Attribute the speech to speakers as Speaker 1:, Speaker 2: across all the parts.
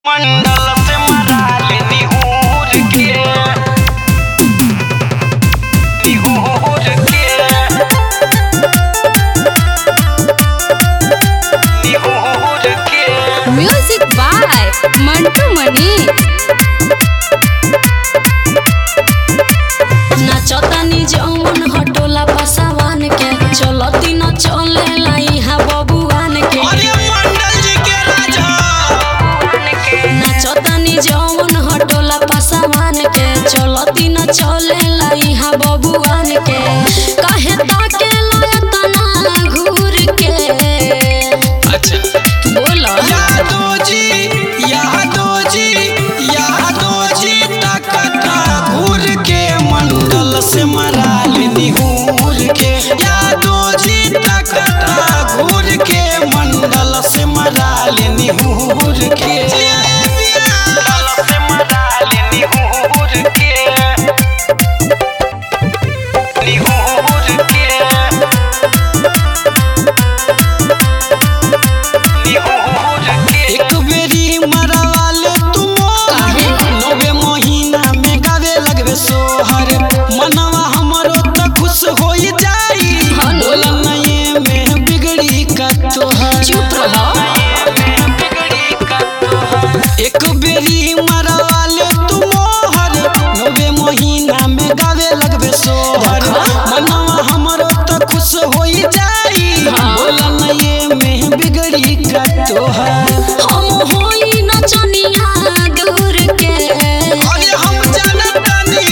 Speaker 1: मंडल से मराल निहूर के
Speaker 2: म्यूजिक बाय मंटू मनी। नाचतानी जौन हटोला पसावान के चलती न चले लाइहा बबुआन के। नाचतानी जौन हटोला पसावान के चलती न चले लाइहा बबुआन के। काहे ताके लयतना घूर के बोला
Speaker 1: तकता घूर के मंडल से मराल निहूर के। यादव जी तकता घूर के मंडल से मराल निहूर के। मंडल से मराल निहूर के एक बेरी मरवाले तुम नवे महीना में गावे लगबे सोहर। मनवा हमरो त खुश हो जाई नये में बिगड़ी का तोहर।
Speaker 2: चुप रहो।
Speaker 1: एक बेरी मरवाले तुम नवे महीना में गावे लगबे सोहर। मनवा हमरो त खुश हो जाई नये में बिगड़ी का तोहर।
Speaker 2: हम होई नचनिया दूर के
Speaker 1: हम जानतानी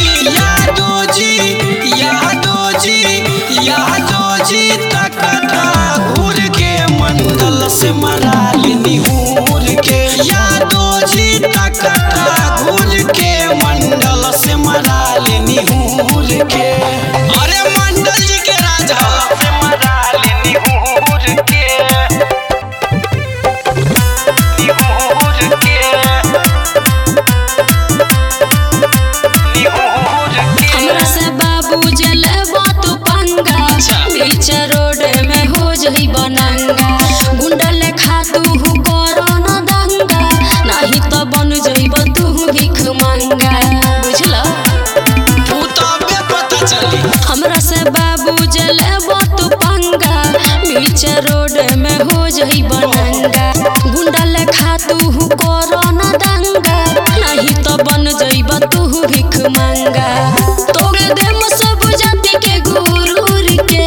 Speaker 1: यादव जी तकता घूर के मंडल से मराल निहूर के। यादव जी तकता घूर के मंडल से मराल निहूर के। अरे मंडल जी के राजा से मराल निहूर के
Speaker 2: हमरा से बाबू जलबो तू पंगा। बीच रोड में हो जही बनंगा। गुंडा लेखा तू करो न दंगा नहीं तो बन जइब तू भिख मंगा। बुझला
Speaker 1: तू तबे पता चली।
Speaker 2: हमरा से बाबू जलबो तू पंगा। बीच रोड में हो जही बनंगा। गुंडा लेखा तू करो न दंगा नहीं तो बन जइब तू भिख मंगा। तोरे देम सब जाति के गुरूर के।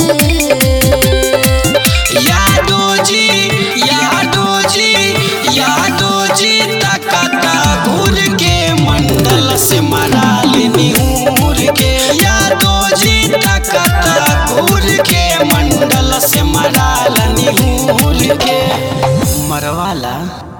Speaker 1: यादव जी तकता घूर के मंडल से मराल निहूर के। यादव जी तकता घूर के मंडल से मराल निहूर के। मरवाला।